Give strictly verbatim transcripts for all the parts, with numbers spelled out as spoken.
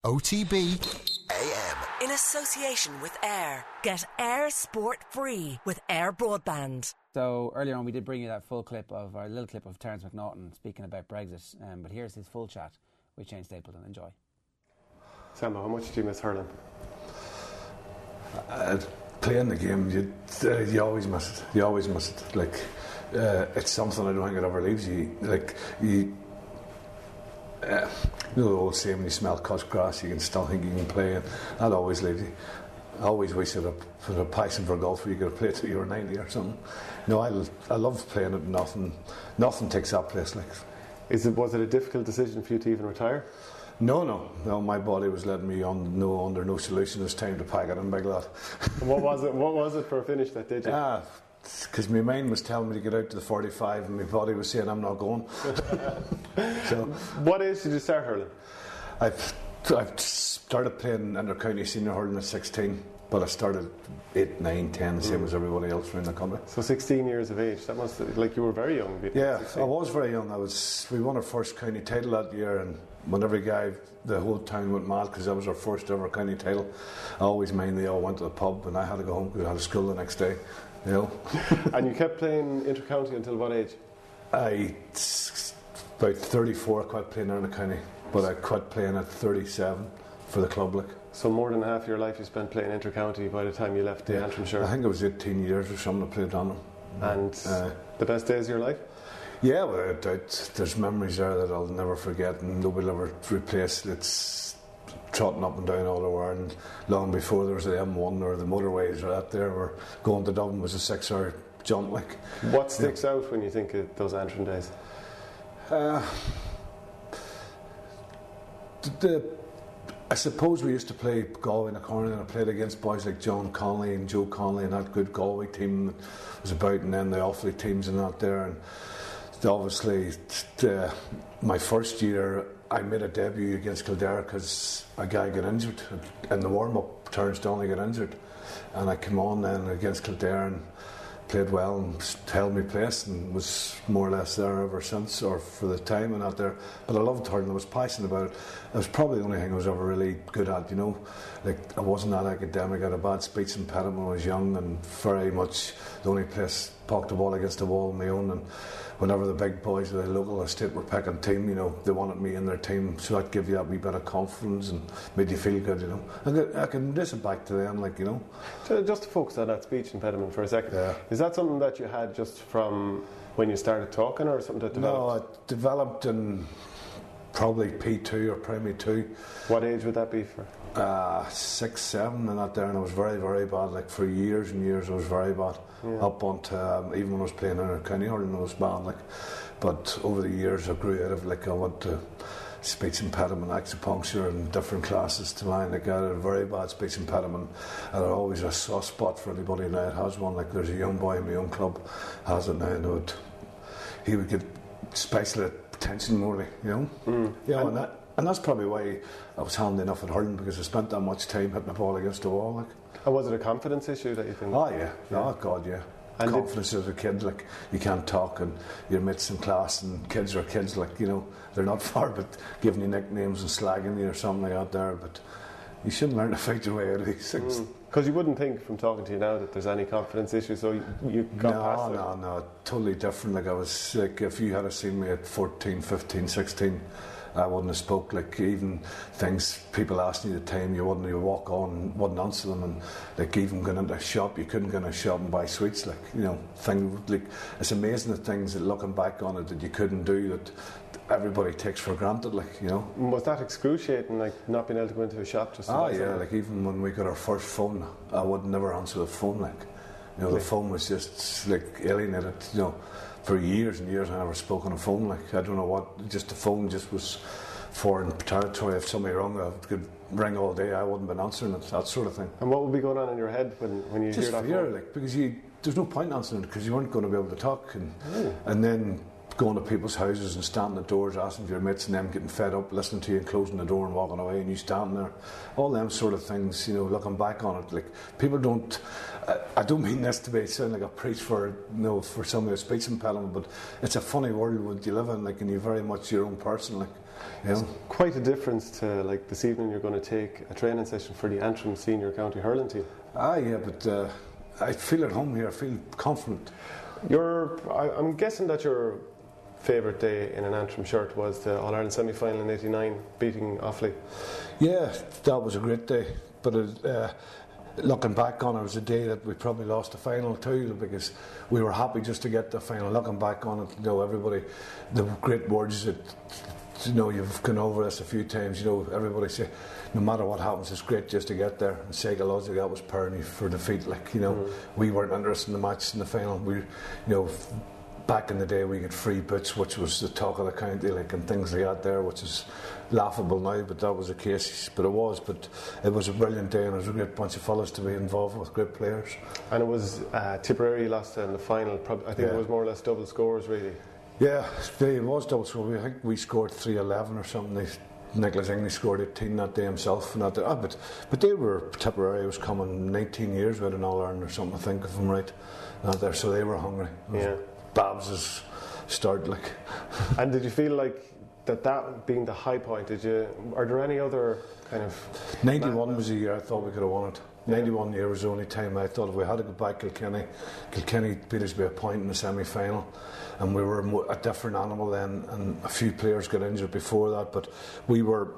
O T B A M. In association with Air. Get Air Sport free with Air Broadband. So earlier on we did bring you that full clip of, our little clip of Terence McNaughton speaking about Brexit, um, but here's his full chat with Shane Stapleton. Enjoy. Sambo, how much do you miss hurling? Uh, playing the game, you, uh, you always miss it. You always miss it. Like, uh, it's something I don't think it ever leaves you. Like, you, uh, you know the old saying, when you smell cut grass, you can still think you can play, and that always leaves you. I always wish I had a, a passion for golf where you could play till you were ninety or something. No, I, I love playing it. Nothing, nothing takes that place. Like, is it was it a difficult decision for you to even retire? No, no, no. My body was letting me on no under no solution. It's time to pack it in, big lad. What was it? What was it for a finish that did you? Ah, because my mind was telling me to get out to the forty-five, and my body was saying I'm not going. So, what age did you start hurling? I've I've started playing inter-county senior hurling at sixteen, but I started eight, nine, ten, the same mm. as everybody else around the country. So sixteen years of age. That must like you were very young. Yeah, sixteen. I was very young. I was. We won our first county title that year, and when every guy, the whole town went mad because that was our first ever county title. I always mind they all went to the pub, and I had to go home because I had school the next day. You know. And you kept playing inter-county until what age? I about thirty-four. I quit playing inter-county, but I quit playing at thirty-seven for the club. Like. So more than half your life you spent playing inter-county by the time you left the yeah, Antrimshire. I think it was eighteen years or something I played on them. And uh, the best days of your life? Yeah, well, I, I, there's memories there that I'll never forget, and nobody will ever replace. It's trotting up and down all over, and long before there was the M one or the motorways or that there, or going to Dublin was a six-hour jump. Like, what sticks yeah. out when you think of those Antrim days? Uh, the I suppose we used to play Galway in the corner, and I played against boys like John Connolly and Joe Connolly and that good Galway team that was about, and then the Offaly teams and that there. And obviously, uh, my first year, I made a debut against Kildare because a guy got injured in the warm-up. Terence Donnelly got injured, and I came on then against Kildare and played well and held my place and was more or less there ever since, or for the time and out there. But I loved hurling. I was passionate about it. It was probably the only thing I was ever really good at, you know. Like, I wasn't that academic. I had a bad speech impediment when I was young, and very much the only place poked the ball against the wall on my own. And whenever the big boys of the local estate were picking team, you know, they wanted me in their team, so that gave you that wee bit of confidence and made you feel good, you know. I, I can trace it back to them, like, you know. So just to focus on that speech impediment for a second, yeah. Is that something that you had just from when you started talking, or something that developed? No, it developed in probably P two or primary two. What age would that be for? Uh, six, seven and that there, and I was very, very bad. Like, for years and years I was very bad. Yeah. Up onto, um, even when I was playing in county hurling I was bad, like. But over the years I grew out of, like, I went to speech impediment, acupuncture and different classes to mine. Like, I had a very bad speech impediment, and I always a soft spot for anybody now that has one. Like, there's a young boy in my own club has it now, and would, he would get special attention more, you know. Mm. Yeah, and, and that And that's probably why I was handy enough at hurling, because I spent that much time hitting the ball against the wall. Like. And was it a confidence issue that you think? Oh yeah, yeah. Oh God, yeah. And confidence as a kid, like, you can't talk, and your mates in class, and kids are kids, like, you know, they're not far but giving you nicknames and slagging you or something like that there, but you shouldn't learn to fight your way out of these things. Because mm. you wouldn't think from talking to you now that there's any confidence issue, so you, you got no, past it. No, no, no, totally different. Like, I was, like, if you had seen me at fourteen, fifteen, sixteen, I wouldn't have spoke. Like, even things people asked you at the time, you wouldn't, you walk on, wouldn't answer them, and like, even going into a shop, you couldn't go into a shop and buy sweets. Like, you know, thing like, it's amazing the things that, looking back on it, that you couldn't do, that everybody takes for granted. Like, you know. Was that excruciating? Like, not being able to go into a shop just? Oh yeah, something? Like, even when we got our first phone, I would never answer the phone. Like, you know, the phone was just like alienated. You know. For years and years I never spoke on a phone. Like, I don't know what, just the phone just was foreign territory. If somebody rang, I could ring all day, I wouldn't have been answering it, that sort of thing. And what would be going on in your head when, when you just hear that fear, phone? like, because you, there's no point answering it, because you weren't going to be able to talk. And, oh. and then going to people's houses and standing at doors asking for your mates, and them getting fed up listening to you and closing the door and walking away, and you standing there, all them sort of things, you know, looking back on it, like, people don't, I, I don't mean this to be sound like a preach for, you know, for somebody with speech impediment, but it's a funny world what you live in, like, and you're very much your own person, like, You know? It's quite a difference to, like, this evening you're going to take a training session for the Antrim senior county hurling team. Ah, yeah, but uh, I feel at home here. I feel confident. Your, I, I'm guessing that your favourite day in an Antrim shirt was the All-Ireland semi-final in eighty-nine, beating Offaly. Yeah, that was a great day. But it, uh, looking back on it, it was a day that we probably lost the final too, because we were happy just to get the final. Looking back on it, you know, everybody, the great words that, you know, you've gone over this a few times, you know, everybody say, no matter what happens, it's great just to get there. And psychologically, that was Perny for defeat. Like, you know, mm. we weren't interested in the match in the final. We, you know, back in the day, we got free boots, which was the talk of the county, like, and things like that there, which is laughable now, but that was the case. But it was, but it was a brilliant day, and it was a great bunch of fellas to be involved with, great players. And it was uh, Tipperary lost in the final. Probably, I think yeah. it was more or less double scores, really. Yeah, it was double score. I think we scored three eleven or something. They, Nicholas English scored eighteen that day himself. And that day. Ah, but, but they were, Tipperary was coming nineteen years with an All-Ireland or something, I think, if I'm right. Not there, so they were hungry. Yeah. Babs's start, like. And did you feel like that that being the high point, did you, are there any other kind of... ninety-one was the year I thought we could have won it. ninety-one year was the only time I thought if we had to go back Kilkenny, Kilkenny beat us by a point in the semi-final, and we were a different animal then, and a few players got injured before that, but we were,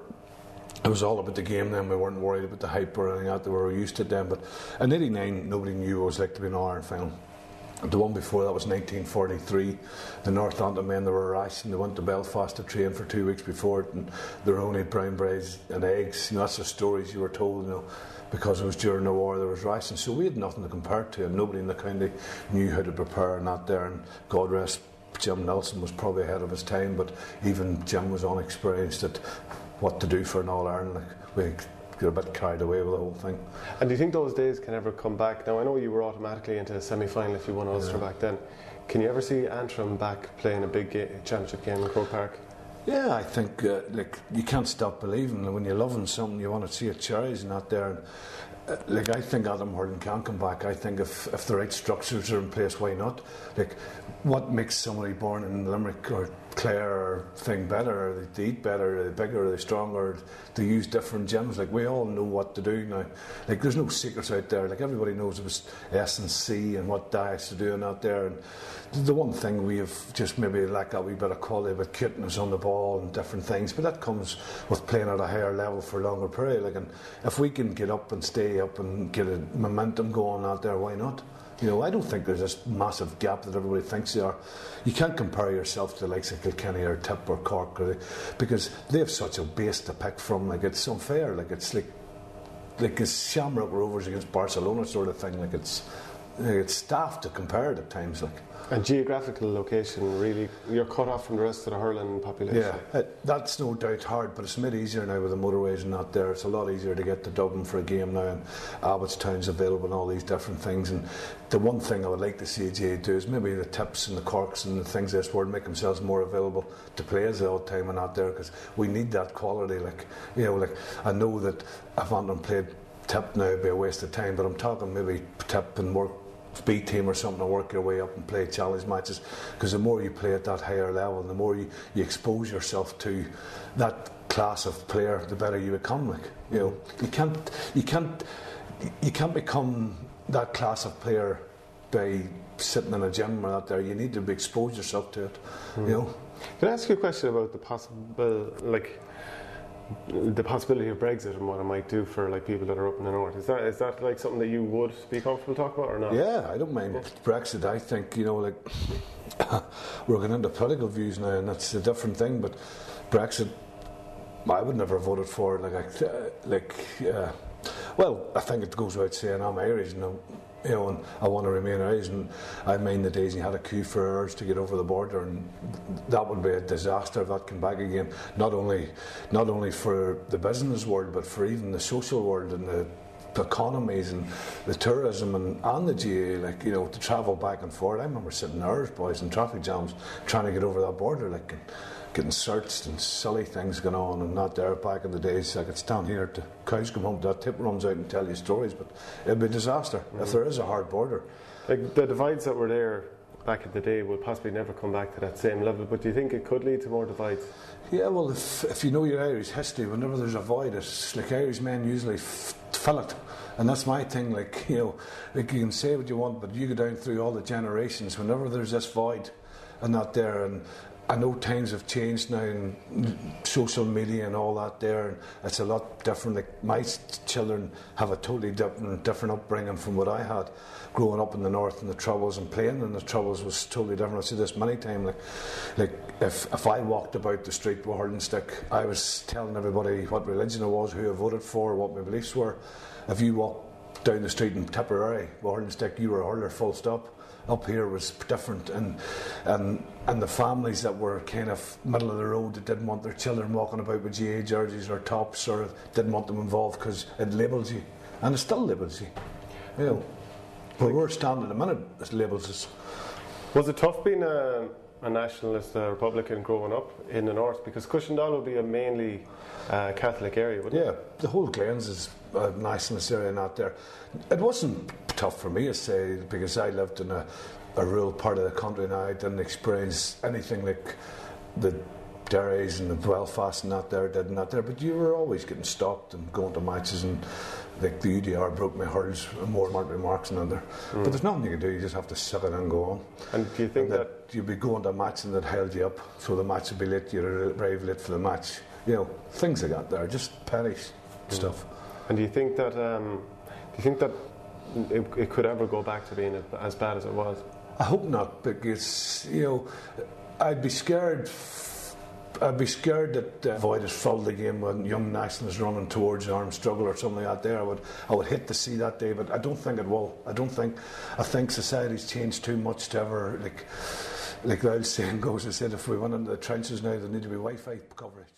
it was all about the game then. We weren't worried about the hype or anything like that. We were used to it then. But in eighty-nine, nobody knew what it was like to be in an All-Ireland final. The one before that was nineteen forty-three. The Northampton men, they were rationed. They went to Belfast to train for two weeks before it, and they were only brown breads and eggs. You know, that's the stories you were told, you know, because it was during the war, there was rations. So we had nothing to compare it to, and nobody in the county knew how to prepare and that there. And God rest Jim Nelson was probably ahead of his time, but even Jim was unexperienced at what to do for an All-Ireland. Like, we got a bit carried away with the whole thing. And do you think those days can ever come back? Now, I know you were automatically into a semi-final if you won Ulster yeah. back then. Can you ever see Antrim back playing a big ga- championship game in Croke Park? Yeah, I think uh, like you can't stop believing. When you're loving something, you want to see it cherries and not there. And, uh, like I think Adam Hurling can come back. I think if if the right structures are in place, why not? Like, what makes somebody born in Limerick or Clare or thing better? Or they eat better? Are they bigger? Are they stronger? They use different gyms. Like, we all know what to do now. Like, there's no secrets out there. Like, everybody knows about S and C and what diets to do and out there. And the one thing we have just maybe lack a wee bit of quality about cuteness on the ball and different things, but that comes with playing at a higher level for a longer period. Like, and if we can get up and stay up and get a momentum going out there, why not? You know, I don't think there's this massive gap that everybody thinks there are. You can't compare yourself to the likes of Kilkenny or Tip or Cork, or, because they have such a base to pick from. Like, it's unfair. Like, it's like like it's Shamrock Rovers against Barcelona sort of thing. Like, it's it's staff to compare it at times. Like. And geographical location, really, you're cut off from the rest of the hurling population. Yeah, it, that's no doubt hard, but it's made easier now with the motorways and that there. It's a lot easier to get to Dublin for a game now, and Abbottstown's available and all these different things. And the one thing I would like to see G A do is maybe the Tips and the Corks and the things this world make themselves more available to players all the time and out there, because we need that quality. Like, you know, like I know that if Antrim played Tip now, it'd be a waste of time, but I'm talking maybe Tip and work B team or something to work your way up and play challenge matches, because the more you play at that higher level and the more you, you expose yourself to that class of player, the better you become. Like, you know, you can't you can't you can't become that class of player by sitting in a gym or out there. You need to be expose yourself to it. Mm. You know. Can I ask you a question about the possible, like, the possibility of Brexit and what it might do for, like, people that are up in the north? Is that is that like something that you would be comfortable talking about or not? Yeah, I don't mind Brexit. I think, you know, like, we're going into political views now, and that's a different thing. But Brexit, I would never have voted for it. Like, I, uh, like, uh, well, I think it goes without saying I'm Irish, and I'm, you know, and I want to remain Irish, and I mind the days you had a queue for hours to get over the border, and that would be a disaster if that came back again. Not only, not only for the business world, but for even the social world and the, the economies and the tourism and, and the G A A. Like, you know, to travel back and forth. I remember sitting hours, boys, in traffic jams trying to get over that border, like, and getting searched and silly things going on, and not there back in the days. I could stand here to cows come home, that Tip runs out and tell you stories, but it'd be a disaster mm-hmm. if there is a hard border. Like, the divides that were there back in the day will possibly never come back to that same level. But do you think it could lead to more divides? Yeah, well, if, if you know your Irish history, whenever there's a void, it's like Irish men usually f- fill it. And that's my thing, like, you know, like you can say what you want, but you go down through all the generations, whenever there's this void and not there, and I know times have changed now, and social media and all that there, and it's a lot different. Like my children have a totally different, different upbringing from what I had growing up in the north, and the Troubles and playing in the Troubles was totally different. I've said this many times. Like, like if if I walked about the street with a hurling stick, I was telling everybody what religion I was, who I voted for, what my beliefs were. If you walked down the street in Tipperary with a hurling stick, you were a hurler, full stop. Up here was different, and and and the families that were kind of middle of the road that didn't want their children walking about with G A jerseys or tops, or didn't want them involved because it labels you, and it still labels you. You know, where we're standing at the minute, it labels us. Was it tough being a, a nationalist uh, Republican growing up in the north? Because Cushendall would be a mainly uh, Catholic area, wouldn't yeah, it? Yeah, the whole Glens is a nationalist area, not there. It wasn't tough for me to say, because I lived in a, a rural part of the country and I didn't experience anything like the Derrys and the Belfast and that there, did not there. But you were always getting stopped and going to matches, and like the U D R broke my hurls more marked remarks and other. Mm. But there's nothing you can do, you just have to sit it and go on. And do you think and that, that you'd be going to a match and that held you up, so the match would be late, you'd arrive late for the match. You know, things like that there, just petty mm. stuff. And do you think that um, do you think that it, it could ever go back to being as bad as it was? I hope not, because, you know, I'd be scared. I'd be scared that the void is filled again when young nationalists running towards an armed struggle or something like that. There, I would, I would hate to see that day, but I don't think it will. I don't think. I think society's changed too much to ever, like, like the old saying goes. I said, if we went into the trenches now, there need to be Wi-Fi coverage.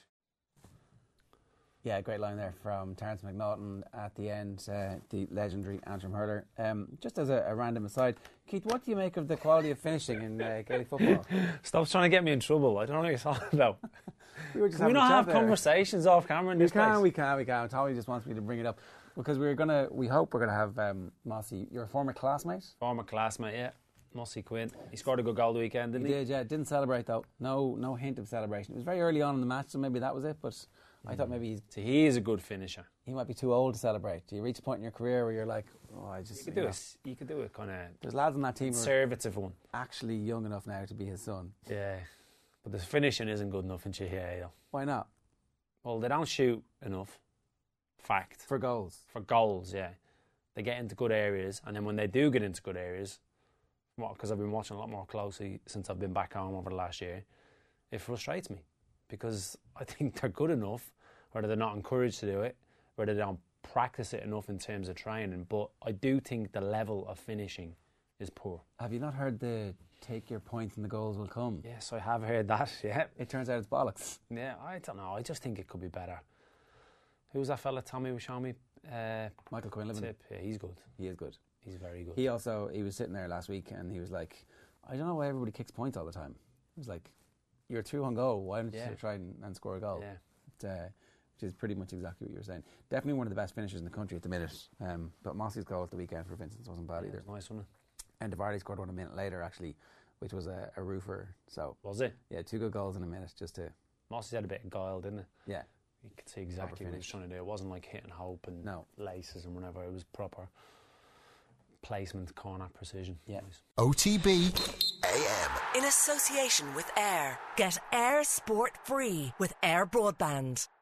Yeah, great line there from Terence McNaughton at the end, uh, the legendary Antrim hurler. Um, just as a, a random aside, Keith, what do you make of the quality of finishing in uh, Gaelic football? Stop trying to get me in trouble. I don't know what you're talking about. We were just can we not have there. conversations off camera in we this can, place? We can, we can. Tommy just wants me to bring it up because we're gonna. We hope we're gonna have um, Mossy, your former classmate. Former classmate, yeah. Mossy Quinn. He scored a good goal the weekend, didn't he? He did, yeah. Didn't celebrate though. No, no hint of celebration. It was very early on in the match, so maybe that was it. But I thought maybe he's, so he is a good finisher. He might be too old to celebrate. Do you reach a point in your career where you're like, oh, I just... You could do it. You could do it kind of... There's lads on that team conservative one. Actually young enough now to be his son. Yeah. But the finishing isn't good enough in Chihaya. Why not? Well, they don't shoot enough. Fact. For goals. For goals, yeah. They get into good areas, and then when they do get into good areas, because I've been watching a lot more closely since I've been back home over the last year, it frustrates me. Because I think they're good enough, whether they're not encouraged to do it, whether they don't practice it enough in terms of training. But I do think the level of finishing is poor. Have you not heard the take your points and the goals will come? Yes, I have heard that, yeah. It turns out it's bollocks. Yeah, I don't know. I just think it could be better. Who's that fella Tommy was showing me? Uh, Michael Quinlivan. Tip. Yeah, he's good. He is good. He's very good. He also, he was sitting there last week and he was like, I don't know why everybody kicks points all the time. He was like, you're through on goal, why don't you yeah. try and, and score a goal? Yeah. It, uh, which is pretty much exactly what you were saying. Definitely one of the best finishers in the country at the minute. Um, but Mossy's goal at the weekend for Vincent's wasn't bad yeah, either. It was nice, wasn't it? And Davardi scored one a minute later, actually, which was a, a roofer. So was it? Yeah, two good goals in a minute just to... Mossy's had a bit of guile, didn't it? Yeah. You could see exactly what he was trying to do. It wasn't like hitting hope and no. laces and whatever. It was proper placement, corner, precision. Yeah. Nice. O T B A M. In association with Air. Get Air Sport free with Air Broadband.